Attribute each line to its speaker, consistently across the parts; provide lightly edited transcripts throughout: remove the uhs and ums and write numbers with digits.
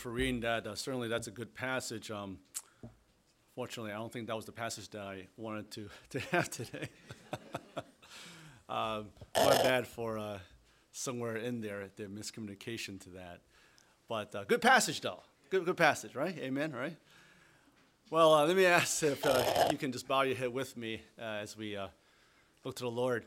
Speaker 1: for reading that. Certainly, that's a good passage. Fortunately, I don't think that was the passage that I wanted to have today. My bad for somewhere in there, the miscommunication to that. But good passage, though. Good passage, right? Amen, right? Well, let me ask if you can just bow your head with me as we look to the Lord.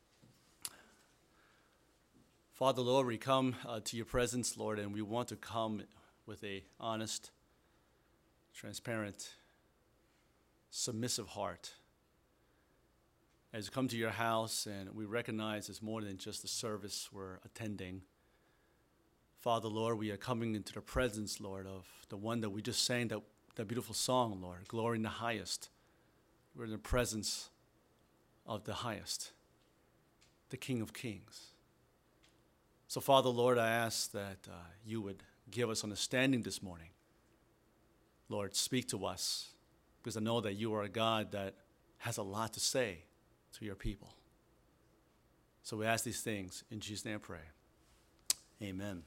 Speaker 1: Father, Lord, we come to your presence, Lord, and we want to come with a honest, transparent, submissive heart. As we come to your house and we recognize it's more than just the service we're attending. Father, Lord, we are coming into the presence, Lord, of the one that we just sang, that beautiful song, Lord, glory in the highest. We're in the presence of the highest, the King of Kings. So, Father, Lord, I ask that you would give us understanding this morning. Lord, speak to us, because I know that you are a God that has a lot to say to your people. So we ask these things in Jesus' name I pray. Amen.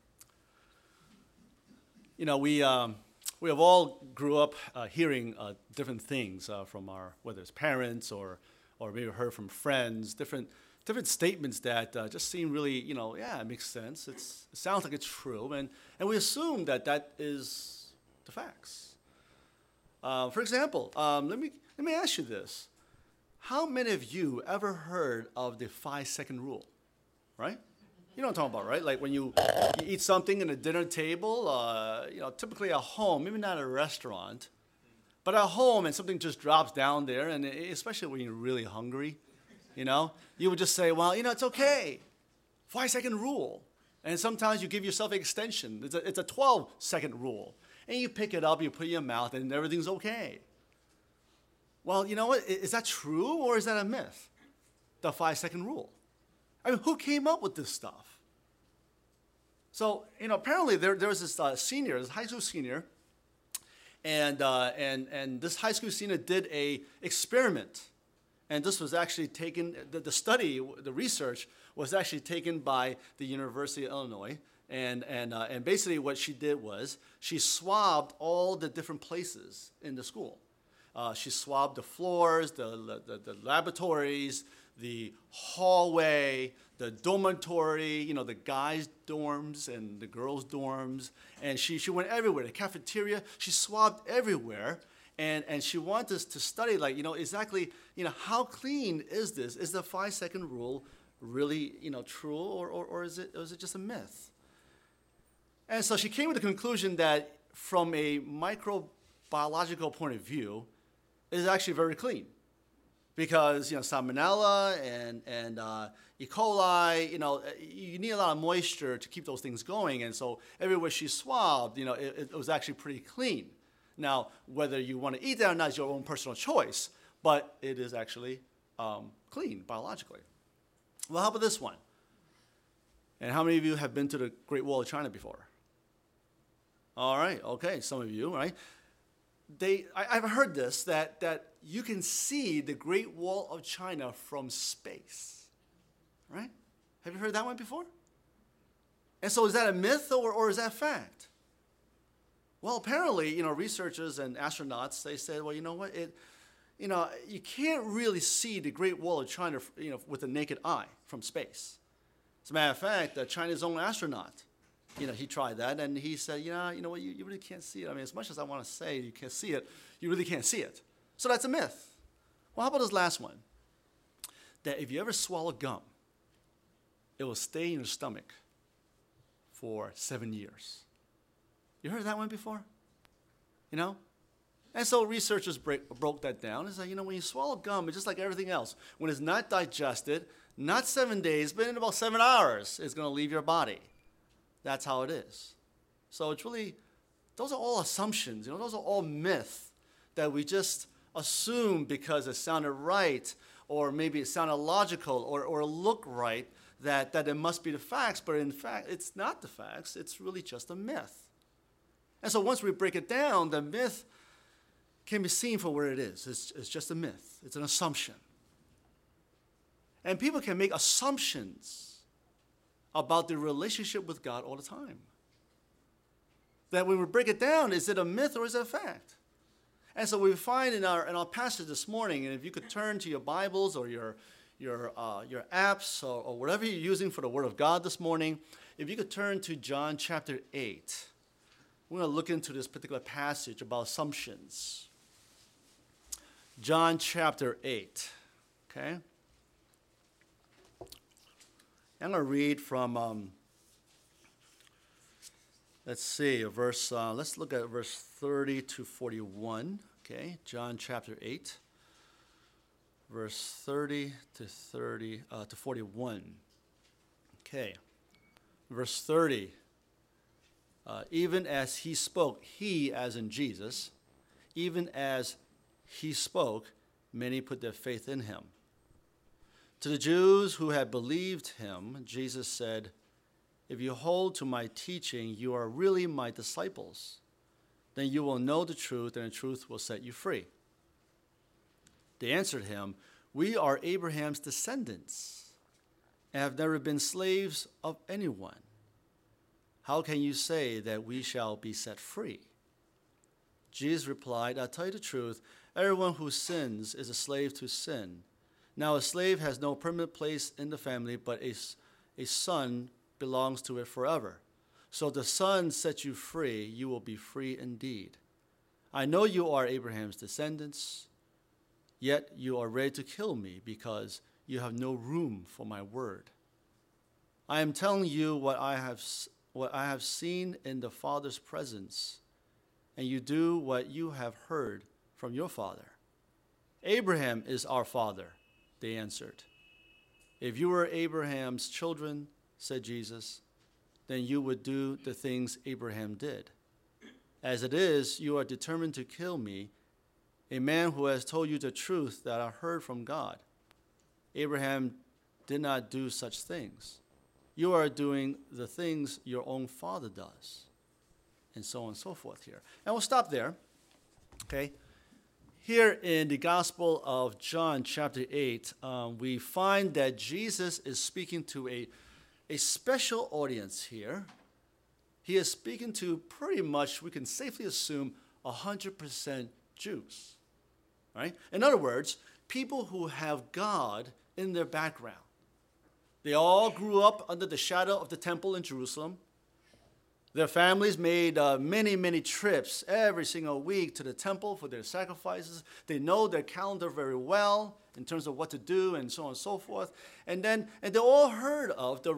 Speaker 1: You know, we have all grew up hearing different things from our, whether it's parents or maybe heard from friends, different statements that just seem really, it makes sense. It sounds like it's true, and we assume that is the facts. For example, let me ask you this: how many of you ever heard of the 5-second rule? Right? You know what I'm talking about, right? Like when you eat something in a dinner table, typically at home, maybe not at a restaurant, but at home, and something just drops down there, and especially when you're really hungry, you would just say, well, it's okay. 5-second rule. And sometimes you give yourself an extension. It's a 12-second rule. And you pick it up, you put it in your mouth, and everything's okay. Well, you know what? Is that true, or is that a myth? The 5-second rule. I mean, who came up with this stuff? So, apparently there was this senior, this high school senior, and this high school senior did a experiment. And this was actually taken, the study, the research was actually taken by the University of Illinois. And basically what she did was she swabbed all the different places in the school. She swabbed the floors, the laboratories, the hallway, the dormitory, the guys' dorms and the girls' dorms. And she went everywhere, the cafeteria. She swabbed everywhere. And she wanted us to study, exactly, how clean is this? Is the 5-second rule really, true, or is it just a myth? And so she came to the conclusion that from a microbiological point of view, it is actually very clean. Because, salmonella and E. coli, you need a lot of moisture to keep those things going. And so everywhere she swabbed, it was actually pretty clean. Now, whether you want to eat that or not is your own personal choice, but it is actually clean biologically. Well, how about this one? And how many of you have been to the Great Wall of China before? All right, okay, some of you, right? I've heard this, that you can see the Great Wall of China from space, right? Have you heard that one before? And so is that a myth or is that fact? Well, apparently, researchers and astronauts, they said, well, you know what, you can't really see the Great Wall of China, with the naked eye from space. As a matter of fact, China's own astronaut, he tried that, and he said, you know what, you really can't see it. I mean, as much as I want to say you can't see it, you really can't see it. So that's a myth. Well, how about this last one? That if you ever swallow gum, it will stay in your stomach for 7 years. You heard that one before? And so researchers broke that down. It's like, when you swallow gum, it's just like everything else. When it's not digested, not 7 days, but in about 7 hours, it's going to leave your body. That's how it is. So it's really, those are all assumptions. Those are all myths that we just assume because it sounded right, or maybe it sounded logical, or looked right, that it must be the facts. But in fact, it's not the facts. It's really just a myth. And so once we break it down, the myth can be seen for where it is. It's just a myth. It's an assumption. And people can make assumptions about their relationship with God all the time. that when we break it down, is it a myth or is it a fact? And so we find in our passage this morning, and if you could turn to your Bibles or your apps or whatever you're using for the Word of God this morning, if you could turn to John chapter 8. We're going to look into this particular passage about assumptions. John chapter 8, okay? I'm going to read from, let's look at verse 30 to 41, okay? John chapter 8, verse 30 to 41, okay? Verse 30, even as he spoke, he as in Jesus, even as he spoke, many put their faith in him. To the Jews who had believed him, Jesus said, if you hold to my teaching, you are really my disciples. Then you will know the truth, and the truth will set you free. They answered him, we are Abraham's descendants and have never been slaves of anyone. How can you say that we shall be set free? Jesus replied, I tell you the truth, everyone who sins is a slave to sin. Now a slave has no permanent place in the family, but a son belongs to it forever. So if the Son sets you free, you will be free indeed. I know you are Abraham's descendants, yet you are ready to kill me because you have no room for my word. I am telling you what I have seen in the Father's presence, and you do what you have heard from your father. Abraham is our father, they answered. If you were Abraham's children, said Jesus, then you would do the things Abraham did. As it is, you are determined to kill me, a man who has told you the truth that I heard from God. Abraham did not do such things. You are doing the things your own father does. And so on and so forth here. And we'll stop there. Okay. Here in the Gospel of John chapter 8, we find that Jesus is speaking to a special audience here. He is speaking to pretty much, we can safely assume, 100% Jews. Right? In other words, people who have God in their background. They all grew up under the shadow of the temple in Jerusalem. Their families made many, many trips every single week to the temple for their sacrifices. They know their calendar very well in terms of what to do and so on and so forth. And they all heard of the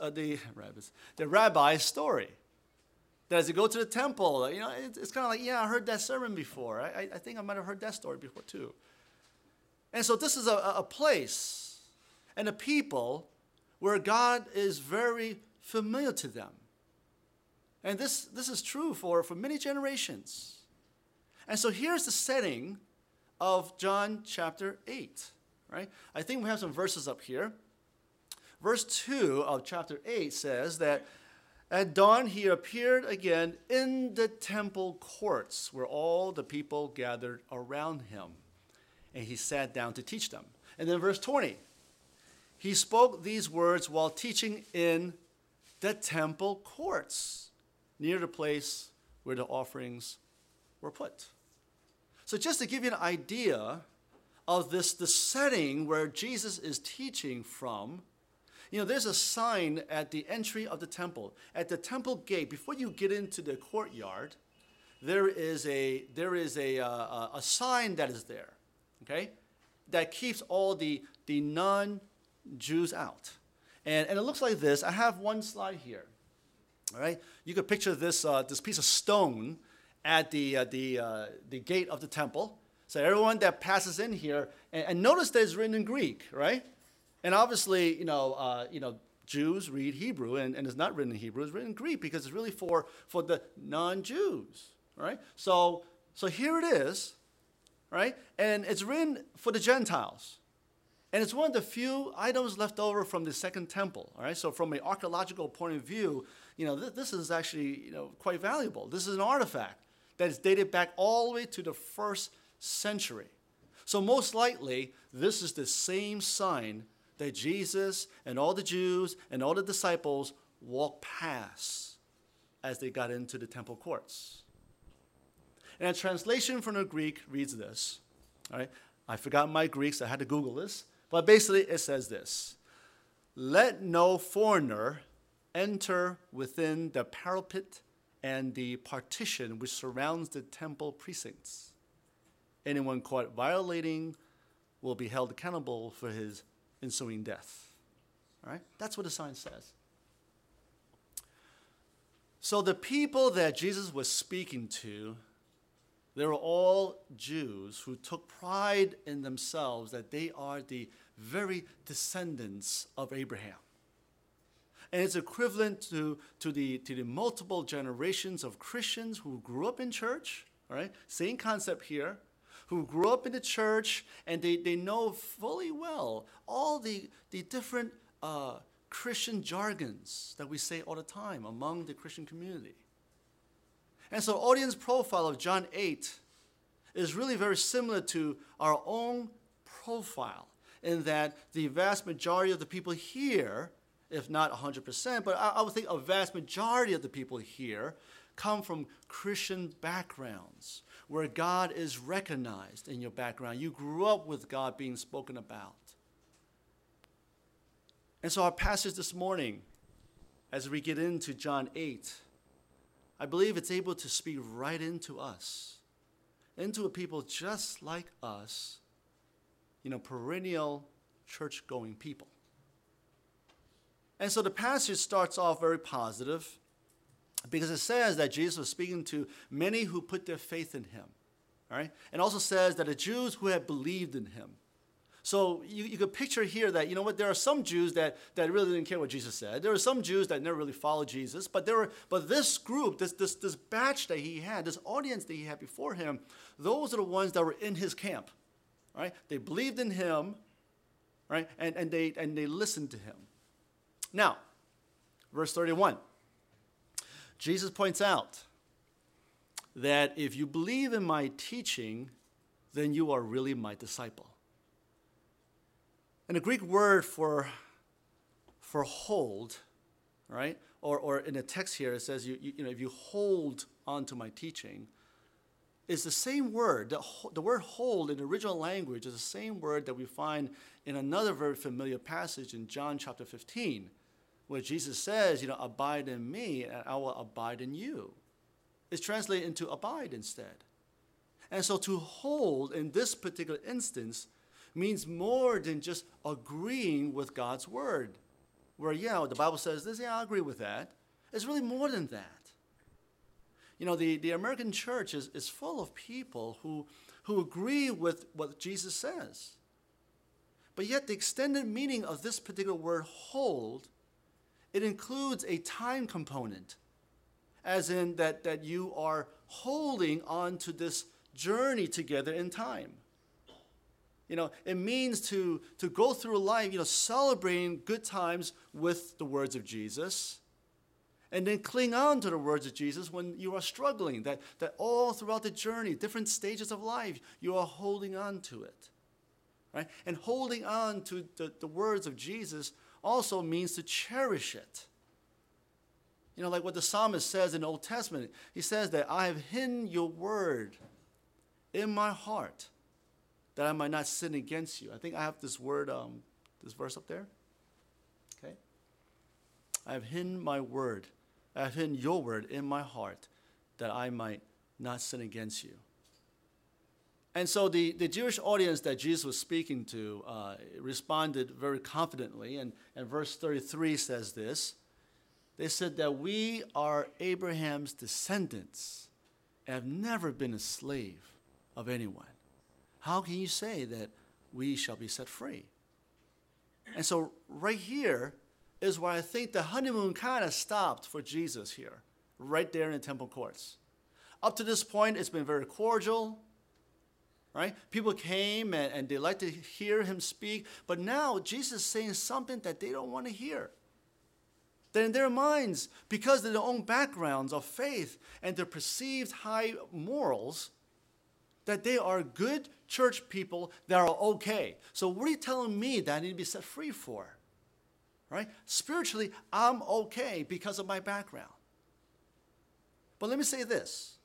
Speaker 1: rabbi's story. That as you go to the temple, it's kind of like, yeah, I heard that sermon before. I think I might have heard that story before too. And so this is a place and a people where God is very familiar to them. And this is true for many generations. And so here's the setting of John chapter 8, right? I think we have some verses up here. Verse 2 of chapter 8 says that at dawn he appeared again in the temple courts where all the people gathered around him. And he sat down to teach them. And then verse 20, he spoke these words while teaching in the temple courts, near the place where the offerings were put. So just to give you an idea of the setting where Jesus is teaching from, there's a sign at the entry of the temple. At the temple gate, before you get into the courtyard, there is a sign that is there, okay, that keeps all the non-Jews out. And it looks like this. I have one slide here. All right, you could picture this piece of stone at the gate of the temple. So everyone that passes in here, and notice that it's written in Greek, right? And obviously, Jews read Hebrew, and it's not written in Hebrew; it's written in Greek because it's really for the non-Jews, right? So here it is, right? And it's written for the Gentiles. And it's one of the few items left over from the second temple, all right? So from an archaeological point of view, this is actually, quite valuable. This is an artifact that is dated back all the way to the 1st century. So most likely, this is the same sign that Jesus and all the Jews and all the disciples walked past as they got into the temple courts. And a translation from the Greek reads this. All right? I forgot my Greek, so I had to Google this. But basically it says this: let no foreigner enter within the parapet and the partition which surrounds the temple precincts. Anyone caught violating will be held accountable for his ensuing death. All right? That's what the sign says. So the people that Jesus was speaking to, they were all Jews who took pride in themselves that they are the very descendants of Abraham. And it's equivalent to the multiple generations of Christians who grew up in church, all right? Same concept here, who grew up in the church, and they know fully well all the different Christian jargons that we say all the time among the Christian community. And so audience profile of John 8 is really very similar to our own profile, in that the vast majority of the people here, if not 100%, but I would think a vast majority of the people here come from Christian backgrounds where God is recognized in your background. You grew up with God being spoken about. And so our passage this morning, as we get into John 8, I believe it's able to speak right into us, into a people just like us, perennial church-going people. And so the passage starts off very positive because it says that Jesus was speaking to many who put their faith in him. All right? And also says that the Jews who had believed in him. So you could picture here that, there are some Jews that really didn't care what Jesus said. There are some Jews that never really followed Jesus. But this group, this batch that he had, this audience that he had before him, those are the ones that were in his camp. Right? They believed in him, right? And they listened to him. Now, verse 31. Jesus points out that if you believe in my teaching, then you are really my disciple. And the Greek word for hold, right? Or in the text here it says if you hold onto my teaching, is the same word. The word hold in the original language is the same word that we find in another very familiar passage in John chapter 15, where Jesus says, abide in me and I will abide in you. It's translated into abide instead. And so to hold in this particular instance means more than just agreeing with God's word. Where, the Bible says this, I agree with that. It's really more than that. The American church is full of people who agree with what Jesus says. But yet the extended meaning of this particular word hold, it includes a time component, as in that you are holding on to this journey together in time. It means to go through life, celebrating good times with the words of Jesus, and then cling on to the words of Jesus when you are struggling, that all throughout the journey, different stages of life, you are holding on to it. Right? And holding on to the words of Jesus also means to cherish it. Like what the psalmist says in the Old Testament, he says that I have hidden your word in my heart that I might not sin against you. I think I have this word, this verse up there. Okay? I have hidden my word. I have hidden your word in my heart that I might not sin against you. And so the Jewish audience that Jesus was speaking to responded very confidently. And verse 33 says this. They said that we are Abraham's descendants and have never been a slave of anyone. How can you say that we shall be set free? And so right here is where I think the honeymoon kind of stopped for Jesus here, right there in the temple courts. Up to this point, it's been very cordial, right? People came and they like to hear him speak, but now Jesus is saying something that they don't want to hear. That in their minds, because of their own backgrounds of faith and their perceived high morals, that they are good church people that are okay. So what are you telling me that I need to be set free for? Right? Spiritually, I'm okay because of my background. But let me say this.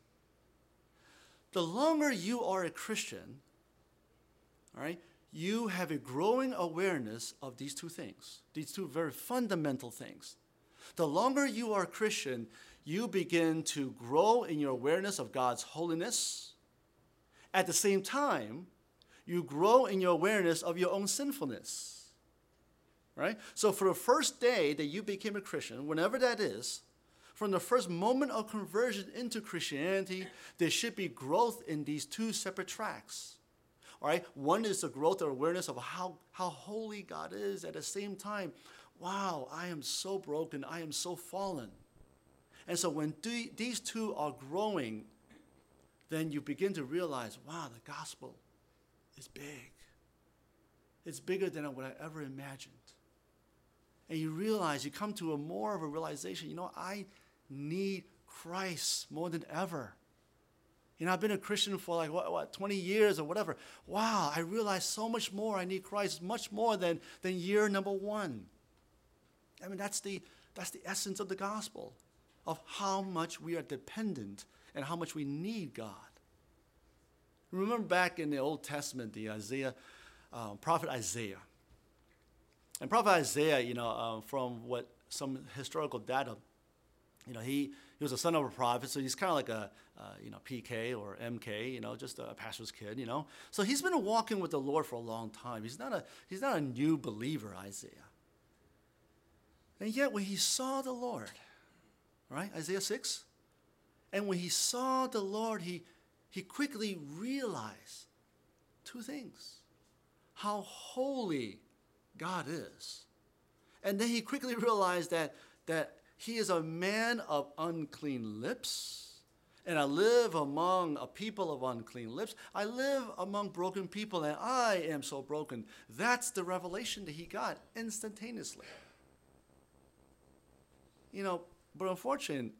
Speaker 1: The longer you are a Christian, all right, you have a growing awareness of these two things, these two very fundamental things. The longer you are a Christian, you begin to grow in your awareness of God's holiness. At the same time, you grow in your awareness of your own sinfulness. Right? So for the first day that you became a Christian, whenever that is, from the first moment of conversion into Christianity, there should be growth in these two separate tracks. All right? One is the growth or awareness of how holy God is. At the same time, wow, I am so broken. I am so fallen. And so when these two are growing, then you begin to realize, wow, the gospel is big. It's bigger than what I ever imagined. And you realize, you come to more of a realization, I need Christ more than ever. I've been a Christian for like, 20 years or whatever. Wow, I realize so much more. I need Christ much more than year number one. I mean, that's the essence of the gospel, of how much we are dependent and how much we need God. Remember back in the Old Testament, the prophet Isaiah. And prophet Isaiah, from what some historical data, he was a son of a prophet, so he's kind of like a PK or MK, just a pastor's kid, So he's been walking with the Lord for a long time. He's not a new believer, Isaiah. And yet when he saw the Lord, right, Isaiah 6, and when he saw the Lord, he quickly realized two things: how holy God is. And then he quickly realized that he is a man of unclean lips, and I live among a people of unclean lips. I live among broken people, and I am so broken. That's the revelation that he got instantaneously. But unfortunately,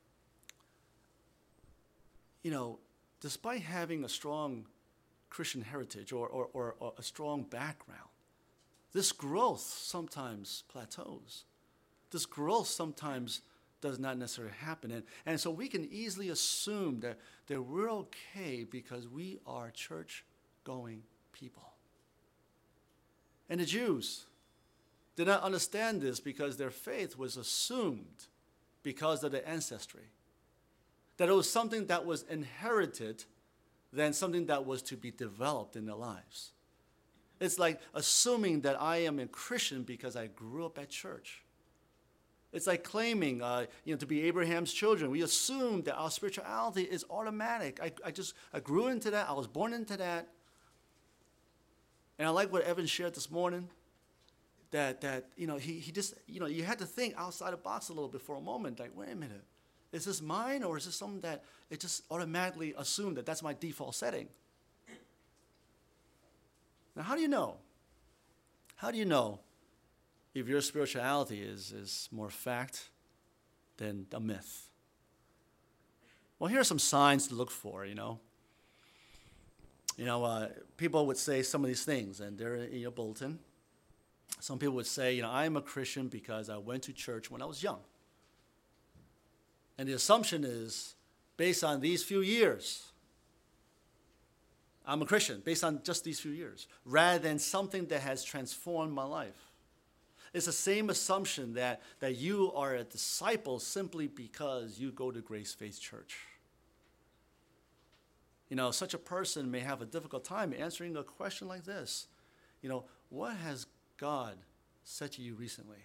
Speaker 1: despite having a strong Christian heritage or a strong background, this growth sometimes plateaus. This growth sometimes does not necessarily happen. And so we can easily assume that we're okay because we are church-going people. And the Jews did not understand this because their faith was assumed because of their ancestry. That it was something that was inherited than something that was to be developed in their lives. It's like assuming that I am a Christian because I grew up at church. It's like claiming, to be Abraham's children. We assume that our spirituality is automatic. I grew into that. I was born into that. And I like what Evan shared this morning. That he just, you had to think outside the box a little bit for a moment. Like, wait a minute, is this mine, or is this something that it just automatically assumed that that's my default setting? Now, how do you know? How do you know if your spirituality is more fact than a myth? Well, here are some signs to look for, people would say some of these things, and they're in your bulletin. Some people would say, I'm a Christian because I went to church when I was young. And the assumption is, based on these few years, I'm a Christian based on just these few years, rather than something that has transformed my life. It's the same assumption that you are a disciple simply because you go to Grace Faith Church. Such a person may have a difficult time answering a question like this. What has God said to you recently?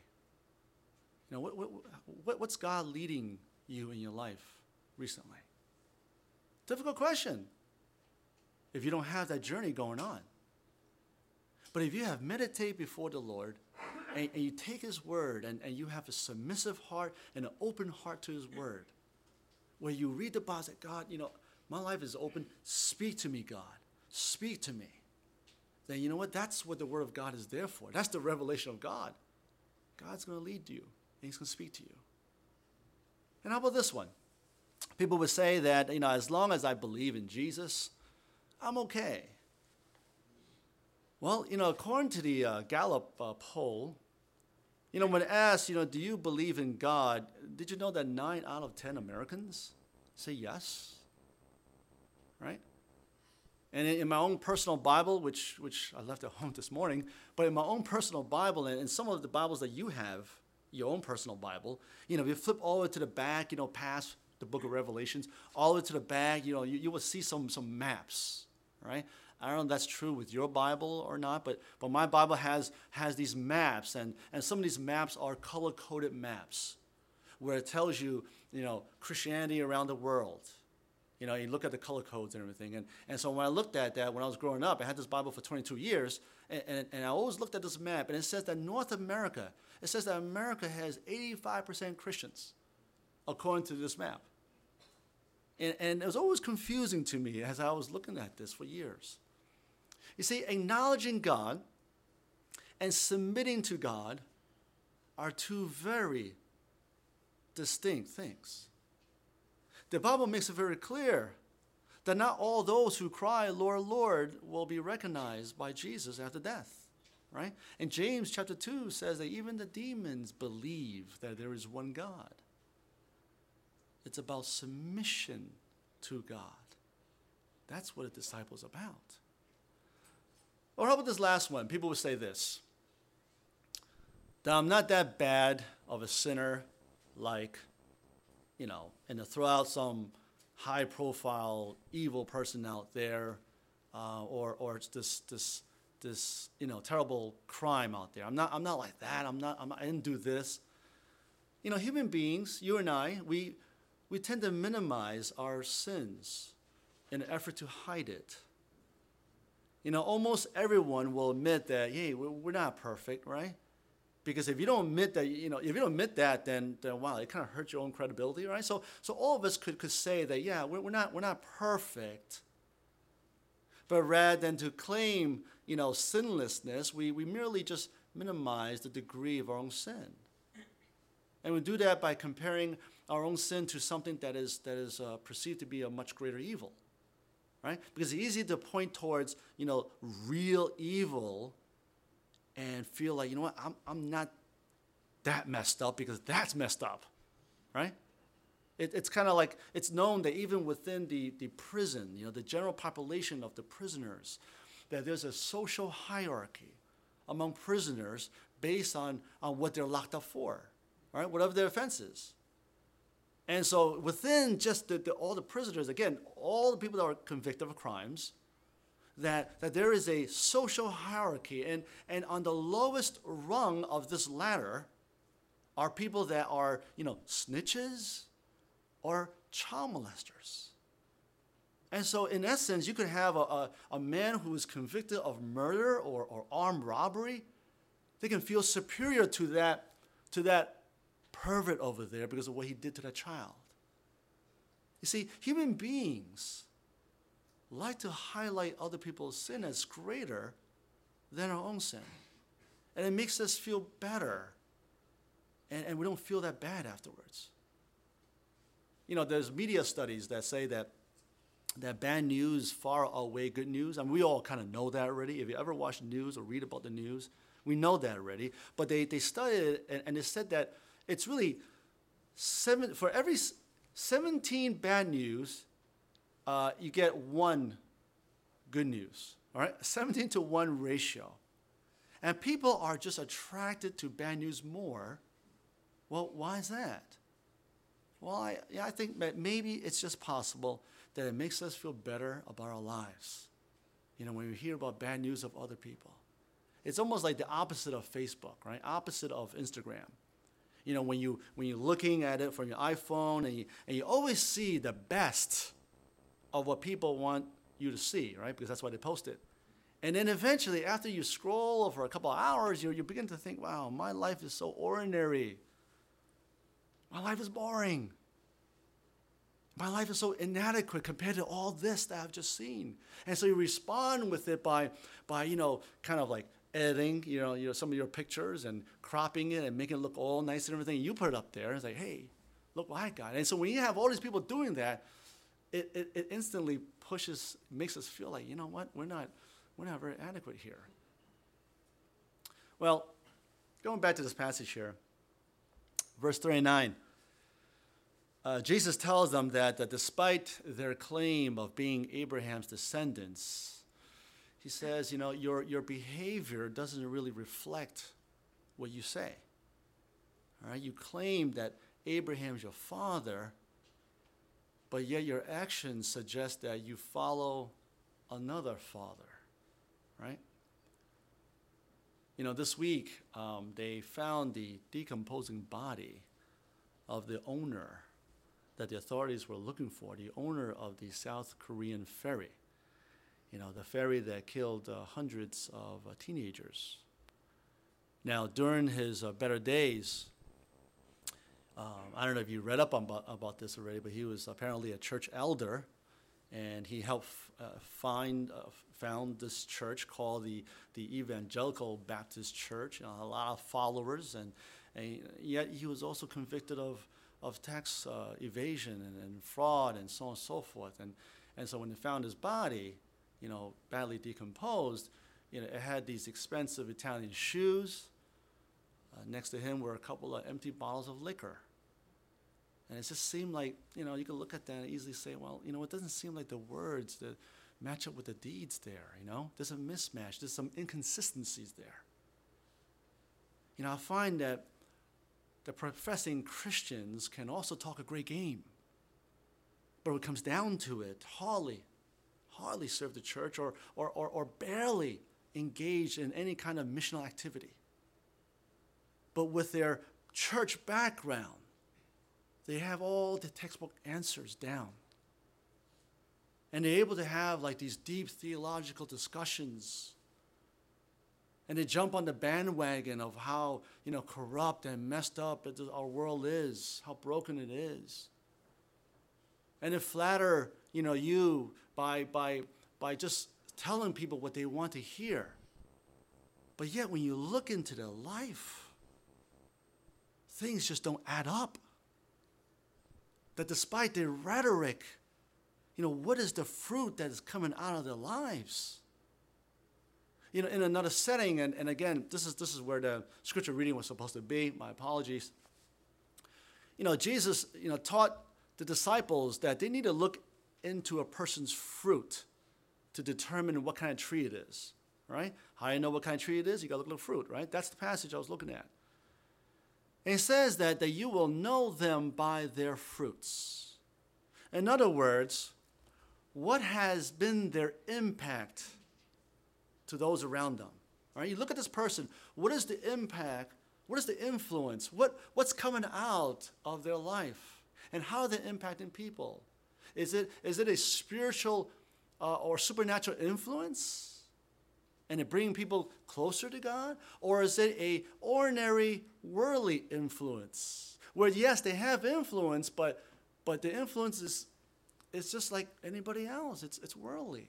Speaker 1: What's God leading you in your life recently? Difficult question if you don't have that journey going on. But if you have meditated before the Lord and you take his word and you have a submissive heart and an open heart to his word, where you read the Bible, say, God, my life is open. Speak to me, God. Speak to me. Then you know what? That's what the word of God is there for. That's the revelation of God. God's going to lead you, and he's going to speak to you. And how about this one? People would say that, as long as I believe in Jesus, I'm okay. Well, according to the Gallup poll, when asked, do you believe in God, did you know that 9 out of 10 Americans say yes, right? And in my own personal Bible, which I left at home this morning, but in my own personal Bible and in some of the Bibles that you have, your own personal Bible, if you flip all the way to the back, past the book of Revelations, all the way to the back, you will see some maps, right? I don't know if that's true with your Bible or not, but my Bible has these maps, and some of these maps are color-coded maps, where it tells you, Christianity around the world. You look at the color codes and everything. And so when I looked at that when I was growing up, I had this Bible for 22 years, and I always looked at this map, and it says that North America, America has 85% Christians, according to this map. And it was always confusing to me as I was looking at this for years. You see, acknowledging God and submitting to God are two very distinct things. The Bible makes it very clear that not all those who cry, Lord, Lord, will be recognized by Jesus after death, right? And James chapter 2 says that even the demons believe that there is one God. It's about submission to God. That's what a disciple is about. Or how about this last one? People would say this, that I'm not that bad of a sinner like, and to throw out some high-profile evil person out there, or it's this terrible crime out there. I'm not like that. I didn't do this. Human beings, you and I, we tend to minimize our sins in an effort to hide it. Almost everyone will admit that, hey, we're not perfect, right? Because if you don't admit that, then wow, it kind of hurts your own credibility, right? So all of us could say that, yeah, we're not perfect. But rather than to claim, sinlessness, we merely just minimize the degree of our own sin. And we do that by comparing our own sin to something that is perceived to be a much greater evil, right? Because it's easy to point towards, real evil and feel like, I'm not that messed up because that's messed up, right? It's kind of like, it's known that even within the prison, the general population of the prisoners, that there's a social hierarchy among prisoners based on what they're locked up for, right? Whatever their offense is. And so within just all the prisoners, again, all the people that are convicted of crimes, that there is a social hierarchy, and on the lowest rung of this ladder are people that are, snitches or child molesters. And so in essence, you could have a man who is convicted of murder or armed robbery. They can feel superior to that pervert over there because of what he did to that child. You see, human beings like to highlight other people's sin as greater than our own sin. And it makes us feel better. And we don't feel that bad afterwards. There's media studies that say that bad news far outweigh good news. I mean, we all kind of know that already. If you ever watch news or read about the news, we know that already. But they studied it, and they said that it's really for every 17 bad news, you get one good news, all right? 17 to 1 ratio. And people are just attracted to bad news more. Well, why is that? Well, I think that maybe it's just possible that it makes us feel better about our lives, when we hear about bad news of other people. It's almost like the opposite of Facebook, right? Opposite of Instagram. When you're looking at it from your iPhone, and you always see the best of what people want you to see, right? Because that's why they post it. And then eventually, after you scroll for a couple of hours, you begin to think, wow, my life is so ordinary. My life is boring. My life is so inadequate compared to all this that I've just seen. And so you respond with it by kind of like editing, some of your pictures and cropping it and making it look all nice and everything. You put it up there. It's like, hey, look what I got. And so when you have all these people doing that, it instantly makes us feel like, what? We're not very adequate here. Well, going back to this passage here, verse 39. Jesus tells them that despite their claim of being Abraham's descendants, he says, your behavior doesn't really reflect what you say. All right? You claim that Abraham's your father, but yet your actions suggest that you follow another father, right? This week, they found the decomposing body of the owner that the authorities were looking for, the owner of the South Korean ferry. The ferry that killed hundreds of teenagers. Now, during his better days, I don't know if you read up about this already, but he was apparently a church elder, and he helped found this church called the Evangelical Baptist Church. A lot of followers, and yet he was also convicted of tax evasion and fraud and so on and so forth. And so when they found his body, badly decomposed, it had these expensive Italian shoes. Next to him were a couple of empty bottles of liquor. And it just seemed like, you could look at that and easily say, well, it doesn't seem like the words that match up with the deeds there, There's a mismatch. There's some inconsistencies there. I find that the professing Christians can also talk a great game. But when it comes down to it, hardly serve the church or barely engage in any kind of missional activity. But with their church background, they have all the textbook answers down. And they're able to have like these deep theological discussions. And they jump on the bandwagon of how, corrupt and messed up our world is, how broken it is. And they flatter, you by just telling people what they want to hear. But yet when you look into their life, things just don't add up. That despite their rhetoric, what is the fruit that is coming out of their lives? In another setting, and again, this is where the scripture reading was supposed to be. My apologies. Jesus, taught the disciples that they need to look into a person's fruit to determine what kind of tree it is, right? How do you know what kind of tree it is? You got to look at the fruit, right? That's the passage I was looking at. And it says that you will know them by their fruits. In other words, what has been their impact to those around them? All right, you look at this person. What is the impact? What is the influence? What's coming out of their life? And how are they impacting people? Is it a spiritual or supernatural influence? And it bringing people closer to God? Or is it a ordinary worldly influence? Where yes, they have influence, but the influence is just like anybody else. It's worldly.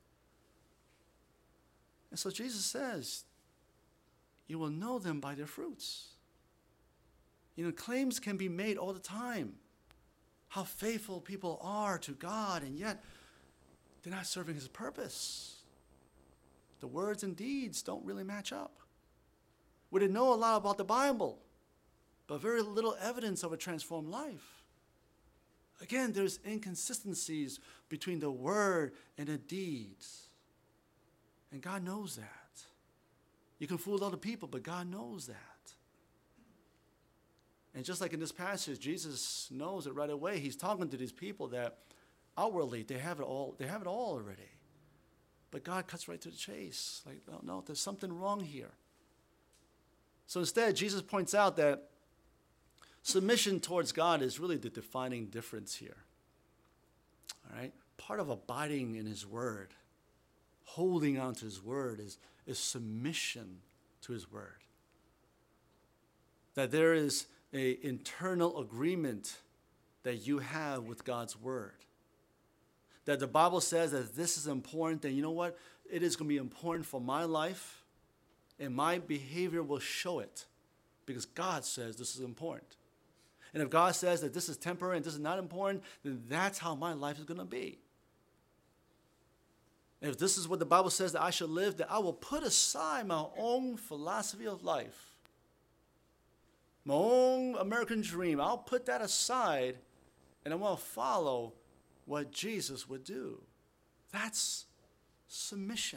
Speaker 1: And so Jesus says, you will know them by their fruits. Claims can be made all the time. How faithful people are to God, and yet they're not serving his purpose. The words and deeds don't really match up. We didn't know a lot about the Bible, but very little evidence of a transformed life. Again, there's inconsistencies between the word and the deeds. And God knows that. You can fool other people, but God knows that. And just like in this passage, Jesus knows it right away. He's talking to these people that outwardly they have it all already. But God cuts right to the chase. Like, no, there's something wrong here. So instead, Jesus points out that submission towards God is really the defining difference here. All right? Part of abiding in his word, holding on to his word, is submission to his word. That there is an internal agreement that you have with God's word. That the Bible says that this is important, then you know what? It is going to be important for my life, and my behavior will show it because God says this is important. And if God says that this is temporary and this is not important, then that's how my life is going to be. And if this is what the Bible says that I should live, then I will put aside my own philosophy of life, my own American dream. I'll put that aside And I want to follow what Jesus would do. That's submission.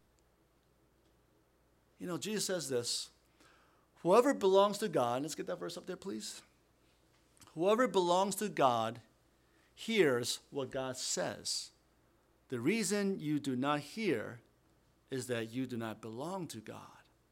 Speaker 1: You know, Jesus says this, whoever belongs to God, let's get that verse up there, please. Whoever belongs to God hears what God says. The reason you do not hear is that you do not belong to God.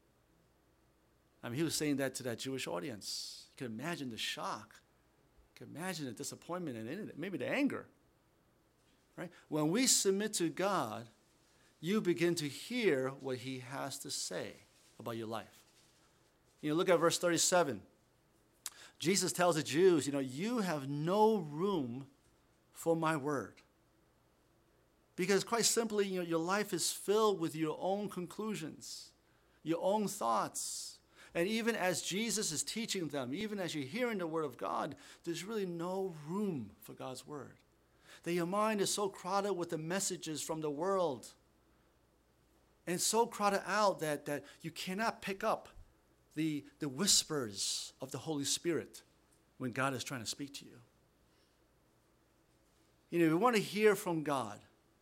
Speaker 1: I mean, he was saying that to that Jewish audience. You can imagine the shock. You can imagine the disappointment and maybe the anger. Right? When we submit to God, you begin to hear what he has to say about your life. You know, look at verse 37. Jesus tells the Jews, you have no room for my word. Because quite simply, your life is filled with your own conclusions, your own thoughts. And even as Jesus is teaching them, even as you're hearing the word of God, there's really no room for God's word. That your mind is so crowded with the messages from the world and so crowded out that you cannot pick up the whispers of the Holy Spirit when God is trying to speak to you. If you want to hear from God,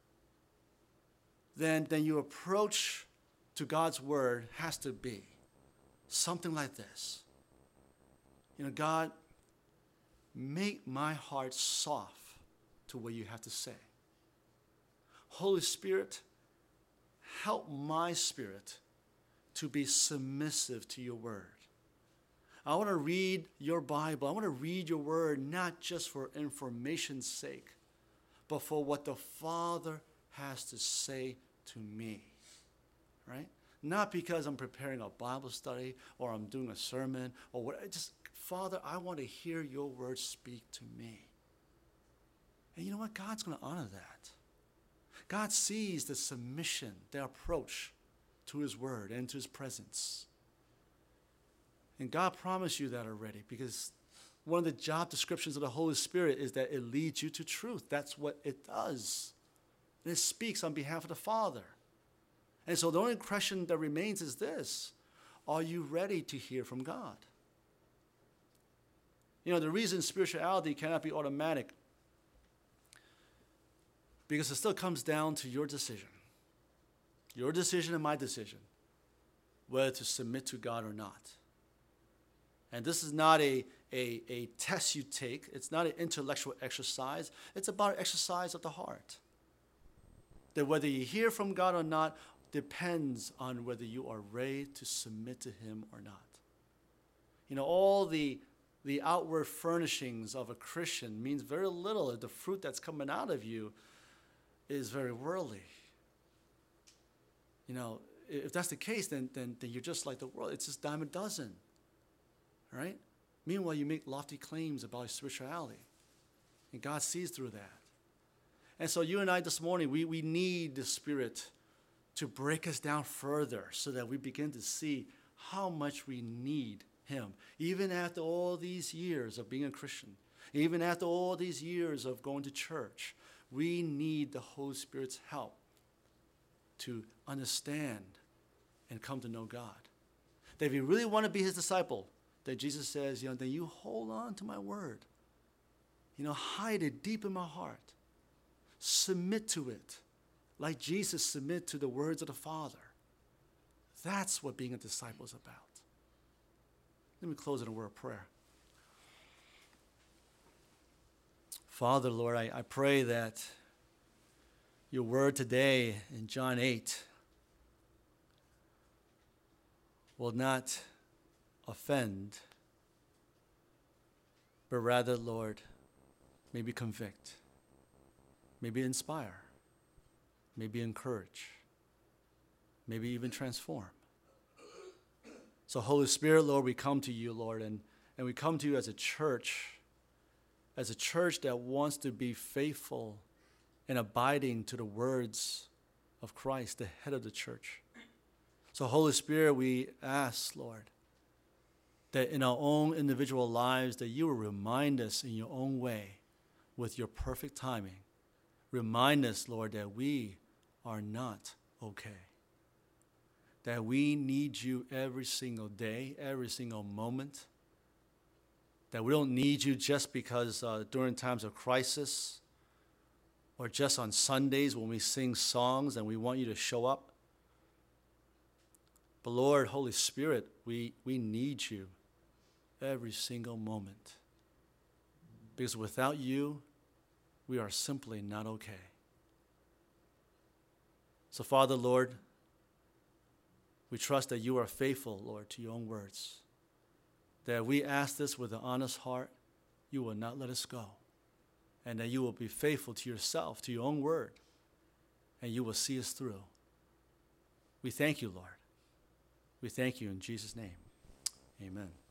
Speaker 1: then your approach to God's word has to be something like this. God, make my heart soft to what you have to say. Holy Spirit, help my spirit to be submissive to your word. I want to read your Bible. I want to read your word not just for information's sake, but for what the Father has to say to me, right? Not because I'm preparing a Bible study or I'm doing a sermon or what. Just, Father, I want to hear your word speak to me. And you know what? God's going to honor that. God sees the submission, the approach to his word and to his presence. And God promised you that already, because one of the job descriptions of the Holy Spirit is that it leads you to truth. That's what it does. And it speaks on behalf of the Father. And so the only question that remains is this: are you ready to hear from God? The reason spirituality cannot be automatic, because it still comes down to your decision. Your decision and my decision, whether to submit to God or not. And this is not a test you take. It's not an intellectual exercise. It's about an exercise of the heart. That whether you hear from God or not depends on whether you are ready to submit to him or not. All the outward furnishings of a Christian means very little if the fruit that's coming out of you is very worldly. If that's the case, then you're just like the world. It's just dime a dozen, right? Meanwhile, you make lofty claims about spirituality, and God sees through that. And so you and I this morning, we need the Spirit to break us down further so that we begin to see how much we need him. Even after all these years of being a Christian, even after all these years of going to church, we need the Holy Spirit's help to understand and come to know God. That if you really want to be his disciple, that Jesus says, then you hold on to my word. Hide it deep in my heart. Submit to it like Jesus submitted to the words of the Father. That's what being a disciple is about. Let me close in a word of prayer. Father, Lord, I pray that your word today in John 8 will not offend, but rather, Lord, maybe convict, maybe inspire, maybe encourage, maybe even transform. So Holy Spirit, Lord, we come to you, Lord, and we come to you as a church that wants to be faithful and abiding to the words of Christ, the head of the church. So Holy Spirit, we ask, Lord, that in our own individual lives, that you will remind us in your own way with your perfect timing. Remind us, Lord, that we are not okay. That we need you every single day, every single moment, that we don't need you just because during times of crisis or just on Sundays when we sing songs and we want you to show up. But Lord, Holy Spirit, we need you every single moment. Because without you, we are simply not okay. So Father, Lord, we trust that you are faithful, Lord, to your own words. That we ask this with an honest heart, you will not let us go. And that you will be faithful to yourself, to your own word, and you will see us through. We thank you, Lord. We thank you in Jesus' name. Amen.